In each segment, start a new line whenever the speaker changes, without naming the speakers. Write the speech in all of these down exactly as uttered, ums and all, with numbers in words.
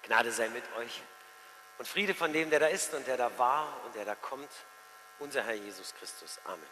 Gnade sei mit euch und Friede von dem, der da ist und der da war und der da kommt, unser Herr Jesus Christus. Amen.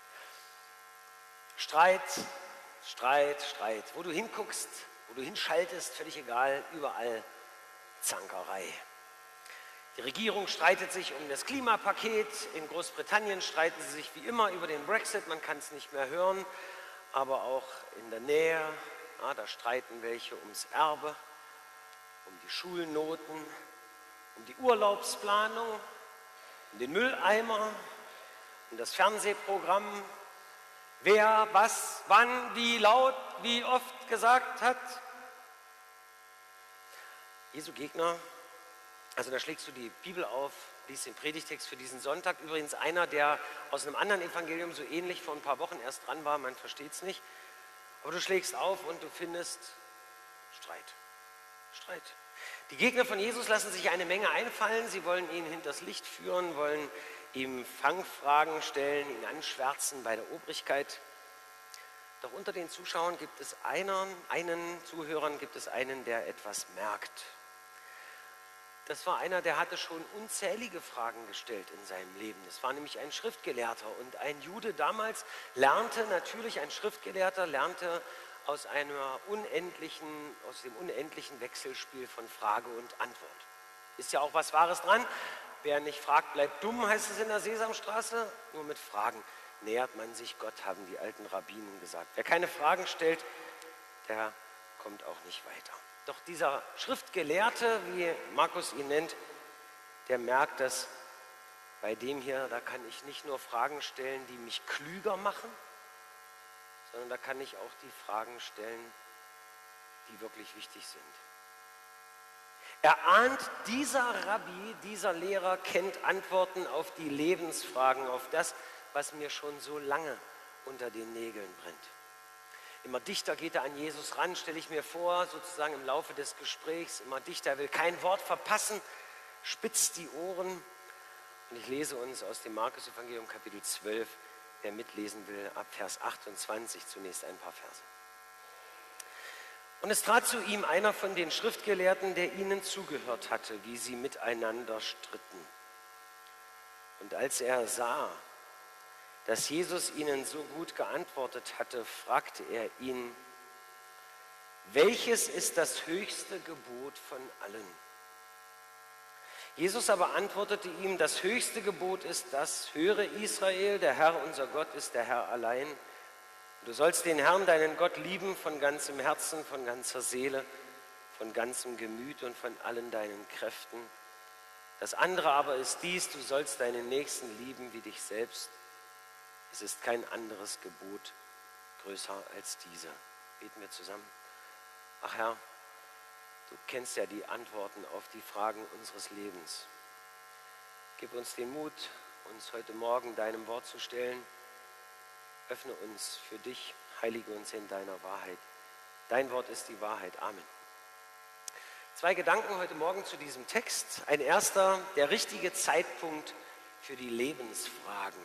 Streit, Streit, Streit. Wo du hinguckst, wo du hinschaltest, völlig egal, überall Zankerei. Die Regierung streitet sich um das Klimapaket. In Großbritannien streiten sie sich wie immer über den Brexit. Man kann es nicht mehr hören, aber auch in der Nähe, ja, da streiten welche ums Erbe, um die Schulnoten, um die Urlaubsplanung, um den Mülleimer, um das Fernsehprogramm, wer, was, wann, wie laut, wie oft gesagt hat. Jesu Gegner, also da schlägst du die Bibel auf, liest den Predigtext für diesen Sonntag. Übrigens einer, der aus einem anderen Evangelium so ähnlich vor ein paar Wochen erst dran war, man versteht es nicht. Aber du schlägst auf und du findest Streit. Streit. Die Gegner von Jesus lassen sich eine Menge einfallen. Sie wollen ihn hinters Licht führen, wollen ihm Fangfragen stellen, ihn anschwärzen bei der Obrigkeit. Doch unter den Zuschauern gibt es einen, einen Zuhörern gibt es einen, der etwas merkt. Das war einer, der hatte schon unzählige Fragen gestellt in seinem Leben. Das war nämlich ein Schriftgelehrter und ein Jude damals lernte natürlich, ein Schriftgelehrter lernte aus einer unendlichen, aus dem unendlichen Wechselspiel von Frage und Antwort. Ist ja auch was Wahres dran. Wer nicht fragt, bleibt dumm, heißt es in der Sesamstraße. Nur mit Fragen nähert man sich Gott, haben die alten Rabbinen gesagt. Wer keine Fragen stellt, der kommt auch nicht weiter. Doch dieser Schriftgelehrte, wie Markus ihn nennt, der merkt, dass bei dem hier, da kann ich nicht nur Fragen stellen, die mich klüger machen, sondern da kann ich auch die Fragen stellen, die wirklich wichtig sind. Er ahnt, dieser Rabbi, dieser Lehrer kennt Antworten auf die Lebensfragen, auf das, was mir schon so lange unter den Nägeln brennt. Immer dichter geht er an Jesus ran, stelle ich mir vor, sozusagen im Laufe des Gesprächs, immer dichter, er will kein Wort verpassen, spitzt die Ohren. Und ich lese uns aus dem Markus-Evangelium Kapitel zwölf, wer mitlesen will, ab Vers achtundzwanzig zunächst ein paar Verse. Und es trat zu ihm einer von den Schriftgelehrten, der ihnen zugehört hatte, wie sie miteinander stritten. Und als er sah, dass Jesus ihnen so gut geantwortet hatte, fragte er ihn, welches ist das höchste Gebot von allen? Jesus aber antwortete ihm, das höchste Gebot ist das, höre Israel, der Herr unser Gott ist der Herr allein. Du sollst den Herrn, deinen Gott, lieben von ganzem Herzen, von ganzer Seele, von ganzem Gemüt und von allen deinen Kräften. Das andere aber ist dies, du sollst deinen Nächsten lieben wie dich selbst. Es ist kein anderes Gebot größer als dieser. Beten wir zusammen. Ach Herr, du kennst ja die Antworten auf die Fragen unseres Lebens. Gib uns den Mut, uns heute Morgen deinem Wort zu stellen. Öffne uns für dich, heilige uns in deiner Wahrheit. Dein Wort ist die Wahrheit. Amen. Zwei Gedanken heute Morgen zu diesem Text. Ein erster, der richtige Zeitpunkt für die Lebensfragen.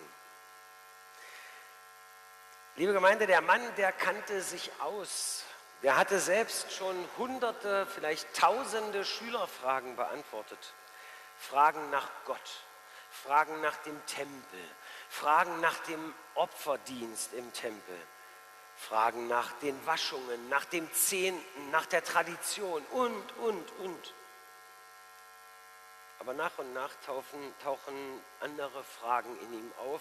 Liebe Gemeinde, der Mann, der kannte sich aus. Der hatte selbst schon hunderte, vielleicht tausende Schülerfragen beantwortet. Fragen nach Gott, Fragen nach dem Tempel, Fragen nach dem Opferdienst im Tempel, Fragen nach den Waschungen, nach dem Zehnten, nach der Tradition und, und, und. Aber nach und nach tauchen, tauchen andere Fragen in ihm auf.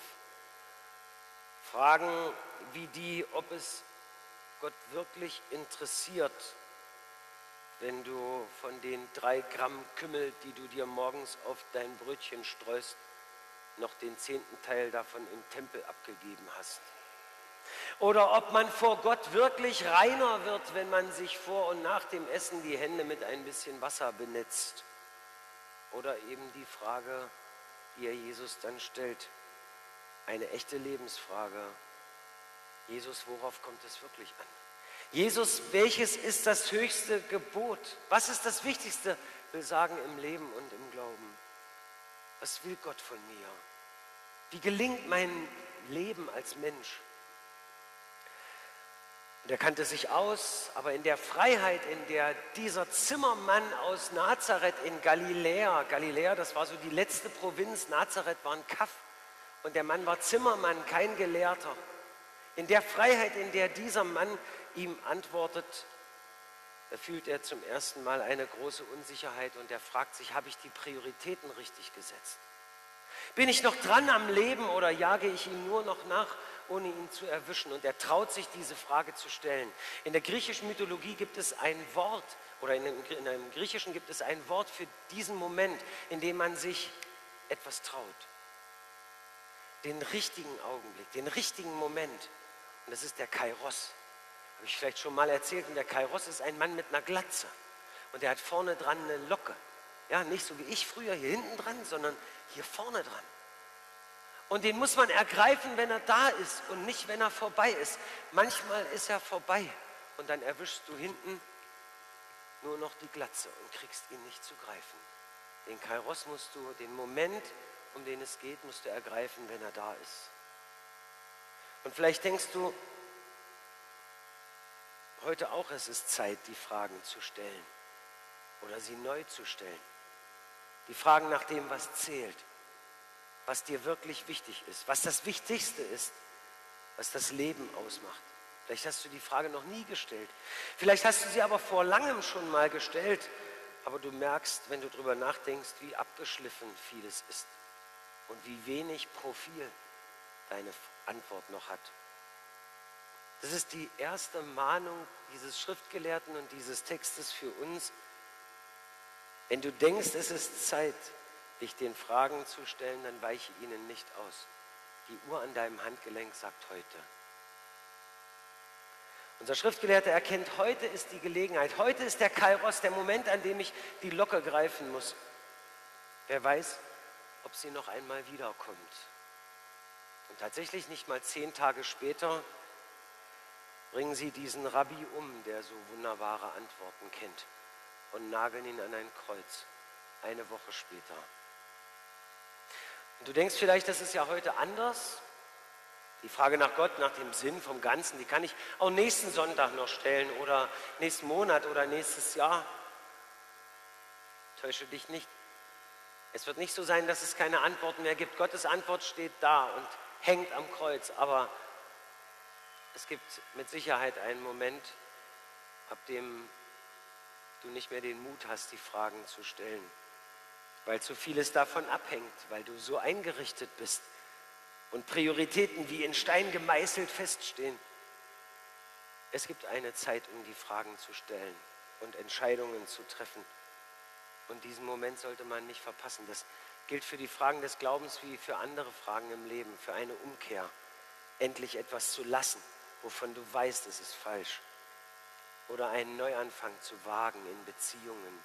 Fragen wie die, ob es Gott wirklich interessiert, wenn du von den drei Gramm Kümmel, die du dir morgens auf dein Brötchen streust, noch den zehnten Teil davon im Tempel abgegeben hast. Oder ob man vor Gott wirklich reiner wird, wenn man sich vor und nach dem Essen die Hände mit ein bisschen Wasser benetzt. Oder eben die Frage, die er Jesus dann stellt. Eine echte Lebensfrage. Jesus, worauf kommt es wirklich an? Jesus, welches ist das höchste Gebot? Was ist das Wichtigste, will sagen, im Leben und im Glauben? Was will Gott von mir? Wie gelingt mein Leben als Mensch? Und er kannte sich aus, aber in der Freiheit, in der dieser Zimmermann aus Nazareth in Galiläa, Galiläa, das war so die letzte Provinz, Nazareth war ein Kaff und der Mann war Zimmermann, kein Gelehrter. In der Freiheit, in der dieser Mann ihm antwortet, da fühlt er zum ersten Mal eine große Unsicherheit und er fragt sich, habe ich die Prioritäten richtig gesetzt? Bin ich noch dran am Leben oder jage ich ihm nur noch nach, ohne ihn zu erwischen? Und er traut sich, diese Frage zu stellen. In der griechischen Mythologie gibt es ein Wort, oder in einem, in einem Griechischen gibt es ein Wort für diesen Moment, in dem man sich etwas traut. Den richtigen Augenblick, den richtigen Moment. Und das ist der Kairos. Habe ich vielleicht schon mal erzählt. Und der Kairos ist ein Mann mit einer Glatze. Und der hat vorne dran eine Locke. Ja, nicht so wie ich früher hier hinten dran, sondern hier vorne dran. Und den muss man ergreifen, wenn er da ist und nicht, wenn er vorbei ist. Manchmal ist er vorbei und dann erwischst du hinten nur noch die Glatze und kriegst ihn nicht zu greifen. Den Kairos musst du, den Moment, um den es geht, musst du ergreifen, wenn er da ist. Und vielleicht denkst du heute auch, es ist Zeit, die Fragen zu stellen oder sie neu zu stellen. Die Fragen nach dem, was zählt, was dir wirklich wichtig ist, was das Wichtigste ist, was das Leben ausmacht. Vielleicht hast du die Frage noch nie gestellt. Vielleicht hast du sie aber vor langem schon mal gestellt, aber du merkst, wenn du darüber nachdenkst, wie abgeschliffen vieles ist und wie wenig Profil deine Antwort noch hat. Das ist die erste Mahnung dieses Schriftgelehrten und dieses Textes für uns. Wenn du denkst, es ist Zeit, dich den Fragen zu stellen, dann weiche ihnen nicht aus. Die Uhr an deinem Handgelenk sagt heute. Unser Schriftgelehrter erkennt, heute ist die Gelegenheit, heute ist der Kairos, der Moment, an dem ich die Locke greifen muss. Wer weiß, ob sie noch einmal wiederkommt. Und tatsächlich nicht mal zehn Tage später bringen sie diesen Rabbi um, der so wunderbare Antworten kennt, und nageln ihn an ein Kreuz, eine Woche später. Und du denkst vielleicht, das ist ja heute anders. Die Frage nach Gott, nach dem Sinn vom Ganzen, die kann ich auch nächsten Sonntag noch stellen oder nächsten Monat oder nächstes Jahr. Täusche dich nicht. Es wird nicht so sein, dass es keine Antworten mehr gibt. Gottes Antwort steht da und hängt am Kreuz, aber es gibt mit Sicherheit einen Moment, ab dem du nicht mehr den Mut hast, die Fragen zu stellen, weil zu vieles davon abhängt, weil du so eingerichtet bist und Prioritäten wie in Stein gemeißelt feststehen. Es gibt eine Zeit, um die Fragen zu stellen und Entscheidungen zu treffen. Und diesen Moment sollte man nicht verpassen. Das gilt für die Fragen des Glaubens wie für andere Fragen im Leben, für eine Umkehr. Endlich etwas zu lassen, wovon du weißt, es ist falsch. Oder einen Neuanfang zu wagen in Beziehungen.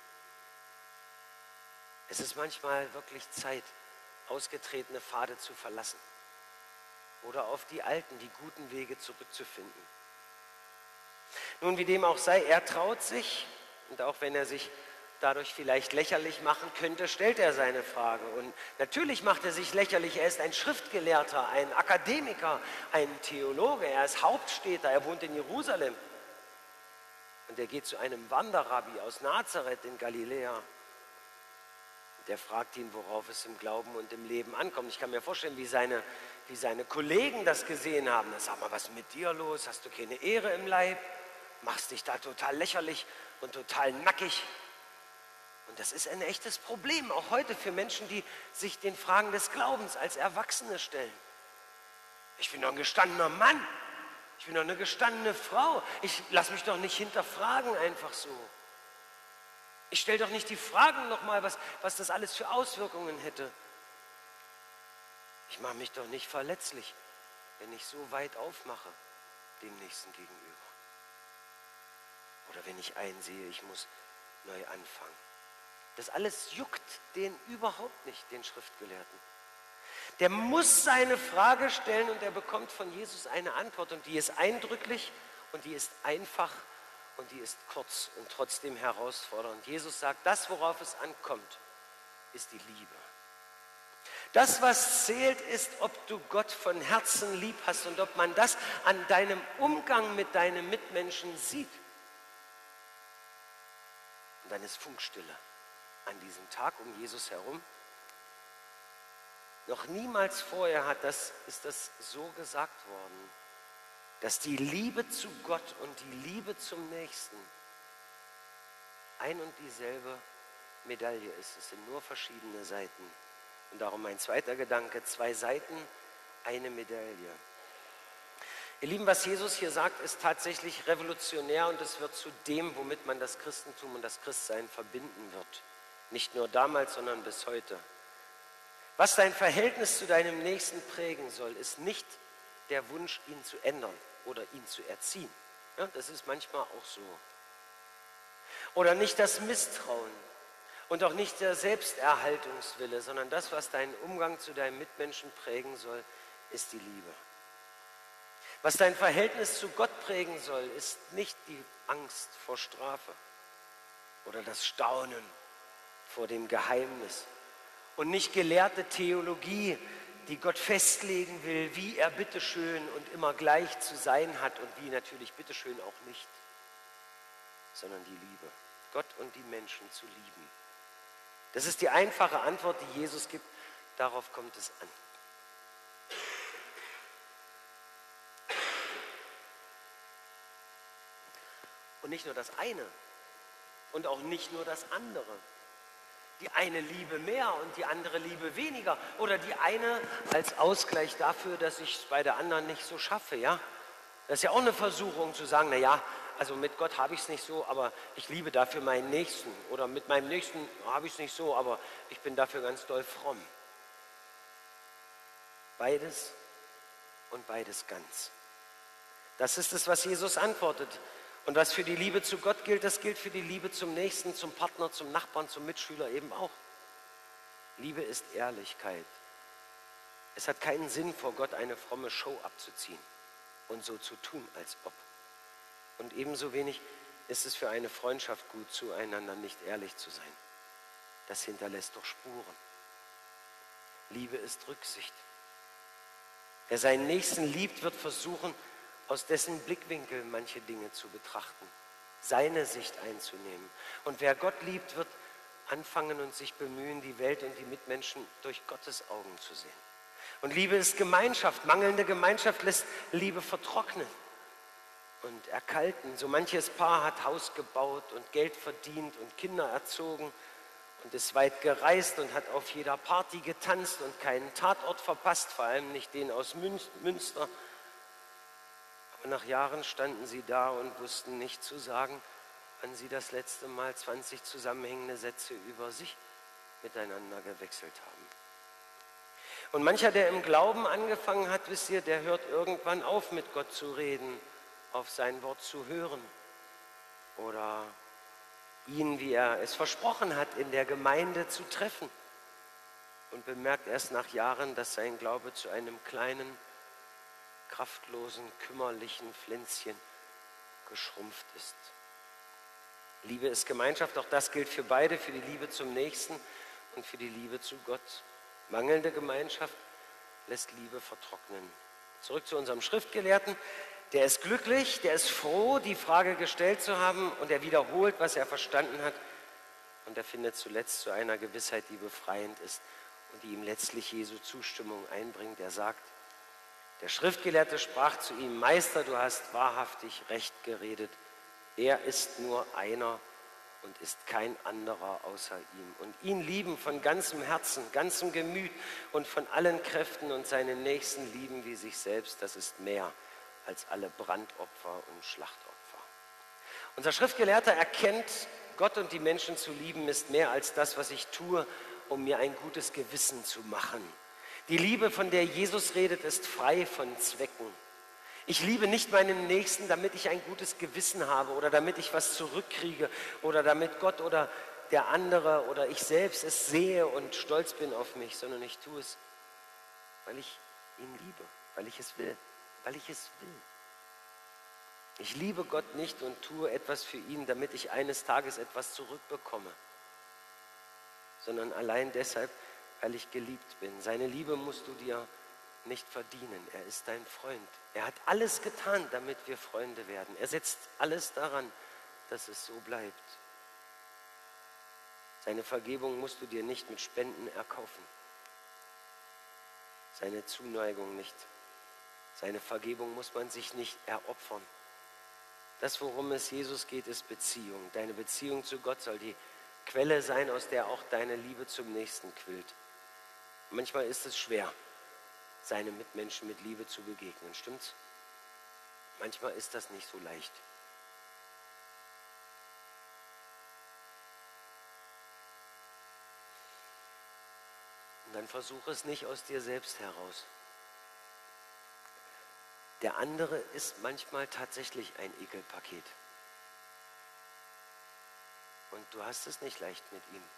Es ist manchmal wirklich Zeit, ausgetretene Pfade zu verlassen oder auf die alten, die guten Wege zurückzufinden. Nun, wie dem auch sei, er traut sich, und auch wenn er sich dadurch vielleicht lächerlich machen könnte, stellt er seine Frage. Und natürlich macht er sich lächerlich, er ist ein Schriftgelehrter, ein Akademiker, ein Theologe, er ist Hauptstädter, er wohnt in Jerusalem. Und er geht zu einem Wanderrabbi aus Nazareth in Galiläa. Der fragt ihn, worauf es im Glauben und im Leben ankommt. Ich kann mir vorstellen, wie seine, wie seine Kollegen das gesehen haben. Sag mal, was ist mit dir los? Hast du keine Ehre im Leib? Machst dich da total lächerlich und total nackig? Und das ist ein echtes Problem, auch heute für Menschen, die sich den Fragen des Glaubens als Erwachsene stellen. Ich bin doch ein gestandener Mann. Ich bin doch eine gestandene Frau. Ich lasse mich doch nicht hinterfragen einfach so. Ich stelle doch nicht die Fragen nochmal, was, was das alles für Auswirkungen hätte. Ich mache mich doch nicht verletzlich, wenn ich so weit aufmache dem Nächsten gegenüber. Oder wenn ich einsehe, ich muss neu anfangen. Das alles juckt den überhaupt nicht, den Schriftgelehrten. Der muss seine Frage stellen und er bekommt von Jesus eine Antwort. Und die ist eindrücklich und die ist einfach und die ist kurz und trotzdem herausfordernd. Jesus sagt, das, worauf es ankommt, ist die Liebe. Das, was zählt, ist, ob du Gott von Herzen lieb hast und ob man das an deinem Umgang mit deinen Mitmenschen sieht. Und dann ist Funkstille an diesem Tag um Jesus herum. Noch niemals vorher hat das, ist das so gesagt worden, dass die Liebe zu Gott und die Liebe zum Nächsten ein und dieselbe Medaille ist. Es sind nur verschiedene Seiten. Und darum mein zweiter Gedanke, zwei Seiten, eine Medaille. Ihr Lieben, was Jesus hier sagt, ist tatsächlich revolutionär und es wird zu dem, womit man das Christentum und das Christsein verbinden wird. Nicht nur damals, sondern bis heute. Was dein Verhältnis zu deinem Nächsten prägen soll, ist nicht der Wunsch, ihn zu ändern oder ihn zu erziehen. Ja, das ist manchmal auch so. Oder nicht das Misstrauen und auch nicht der Selbsterhaltungswille, sondern das, was deinen Umgang zu deinem Mitmenschen prägen soll, ist die Liebe. Was dein Verhältnis zu Gott prägen soll, ist nicht die Angst vor Strafe oder das Staunen vor dem Geheimnis und nicht gelehrte Theologie, die Gott festlegen will, wie er bitteschön und immer gleich zu sein hat und wie natürlich bitteschön auch nicht, sondern die Liebe. Gott und die Menschen zu lieben. Das ist die einfache Antwort, die Jesus gibt. Darauf kommt es an. Und nicht nur das eine und auch nicht nur das andere. Die eine Liebe mehr und die andere Liebe weniger. Oder die eine als Ausgleich dafür, dass ich es bei der anderen nicht so schaffe. Ja? Das ist ja auch eine Versuchung zu sagen, naja, also mit Gott habe ich es nicht so, aber ich liebe dafür meinen Nächsten. Oder mit meinem Nächsten habe ich es nicht so, aber ich bin dafür ganz doll fromm. Beides und beides ganz. Das ist es, was Jesus antwortet. Und was für die Liebe zu Gott gilt, das gilt für die Liebe zum Nächsten, zum Partner, zum Nachbarn, zum Mitschüler eben auch. Liebe ist Ehrlichkeit. Es hat keinen Sinn, vor Gott eine fromme Show abzuziehen und so zu tun, als ob. Und ebenso wenig ist es für eine Freundschaft gut, zueinander nicht ehrlich zu sein. Das hinterlässt doch Spuren. Liebe ist Rücksicht. Wer seinen Nächsten liebt, wird versuchen, aus dessen Blickwinkel manche Dinge zu betrachten, seine Sicht einzunehmen. Und wer Gott liebt, wird anfangen und sich bemühen, die Welt und die Mitmenschen durch Gottes Augen zu sehen. Und Liebe ist Gemeinschaft. Mangelnde Gemeinschaft lässt Liebe vertrocknen und erkalten. So manches Paar hat Haus gebaut und Geld verdient und Kinder erzogen und ist weit gereist und hat auf jeder Party getanzt und keinen Tatort verpasst, vor allem nicht den aus Münster. Aber nach Jahren standen sie da und wussten nicht zu sagen, wann sie das letzte Mal zwanzig zusammenhängende Sätze über sich miteinander gewechselt haben. Und mancher, der im Glauben angefangen hat, wisst ihr, der hört irgendwann auf, mit Gott zu reden, auf sein Wort zu hören oder ihn, wie er es versprochen hat, in der Gemeinde zu treffen und bemerkt erst nach Jahren, dass sein Glaube zu einem kleinen, kraftlosen, kümmerlichen Pflänzchen geschrumpft ist. Liebe ist Gemeinschaft, auch das gilt für beide, für die Liebe zum Nächsten und für die Liebe zu Gott. Mangelnde Gemeinschaft lässt Liebe vertrocknen. Zurück zu unserem Schriftgelehrten. Der ist glücklich, der ist froh, die Frage gestellt zu haben und er wiederholt, was er verstanden hat und er findet zuletzt zu einer Gewissheit, die befreiend ist und die ihm letztlich Jesu Zustimmung einbringt. Er sagt, der Schriftgelehrte sprach zu ihm, Meister, du hast wahrhaftig recht geredet. Er ist nur einer und ist kein anderer außer ihm. Und ihn lieben von ganzem Herzen, ganzem Gemüt und von allen Kräften und seinen Nächsten lieben wie sich selbst, das ist mehr als alle Brandopfer und Schlachtopfer. Unser Schriftgelehrter erkennt, Gott und die Menschen zu lieben ist mehr als das, was ich tue, um mir ein gutes Gewissen zu machen. Die Liebe, von der Jesus redet, ist frei von Zwecken. Ich liebe nicht meinen Nächsten, damit ich ein gutes Gewissen habe oder damit ich was zurückkriege oder damit Gott oder der andere oder ich selbst es sehe und stolz bin auf mich, sondern ich tue es, weil ich ihn liebe, weil ich es will, weil ich es will. Ich liebe Gott nicht und tue etwas für ihn, damit ich eines Tages etwas zurückbekomme, sondern allein deshalb, weil ich geliebt bin. Seine Liebe musst du dir nicht verdienen. Er ist dein Freund. Er hat alles getan, damit wir Freunde werden. Er setzt alles daran, dass es so bleibt. Seine Vergebung musst du dir nicht mit Spenden erkaufen. Seine Zuneigung nicht. Seine Vergebung muss man sich nicht eropfern. Das, worum es Jesus geht, ist Beziehung. Deine Beziehung zu Gott soll die Quelle sein, aus der auch deine Liebe zum Nächsten quillt. Manchmal ist es schwer, seinen Mitmenschen mit Liebe zu begegnen, stimmt's? Manchmal ist das nicht so leicht. Und dann versuche es nicht aus dir selbst heraus. Der andere ist manchmal tatsächlich ein Ekelpaket. Und du hast es nicht leicht mit ihm.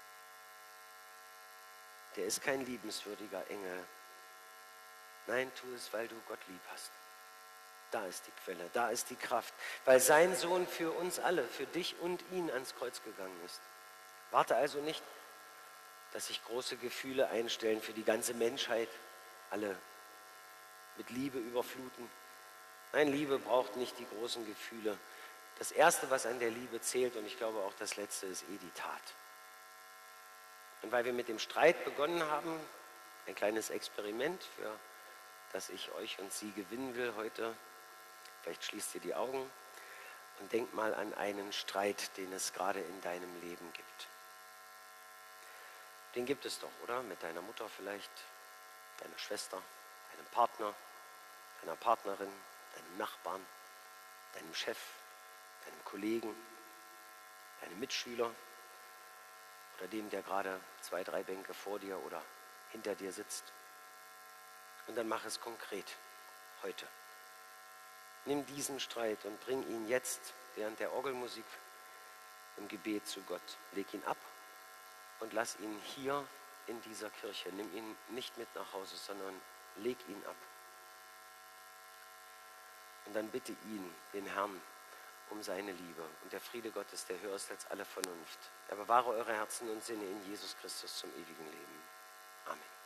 Der ist kein liebenswürdiger Engel. Nein, tu es, weil du Gott lieb hast. Da ist die Quelle, da ist die Kraft. Weil sein Sohn für uns alle, für dich und ihn ans Kreuz gegangen ist. Warte also nicht, dass sich große Gefühle einstellen für die ganze Menschheit, alle mit Liebe überfluten. Nein, Liebe braucht nicht die großen Gefühle. Das Erste, was an der Liebe zählt, und ich glaube auch das Letzte, ist eh die Tat. Und weil wir mit dem Streit begonnen haben, ein kleines Experiment, für das ich euch und sie gewinnen will heute, vielleicht schließt ihr die Augen und denkt mal an einen Streit, den es gerade in deinem Leben gibt. Den gibt es doch, oder? Mit deiner Mutter vielleicht, deiner Schwester, deinem Partner, deiner Partnerin, deinem Nachbarn, deinem Chef, deinem Kollegen, deinem Mitschüler oder dem, der gerade zwei, drei Bänke vor dir oder hinter dir sitzt. Und dann mach es konkret, heute. Nimm diesen Streit und bring ihn jetzt während der Orgelmusik im Gebet zu Gott. Leg ihn ab und lass ihn hier in dieser Kirche. Nimm ihn nicht mit nach Hause, sondern leg ihn ab. Und dann bitte ihn, den Herrn, um seine Liebe. Und der Friede Gottes, der höher ist als alle Vernunft. Er bewahre eure Herzen und Sinne in Jesus Christus zum ewigen Leben. Amen.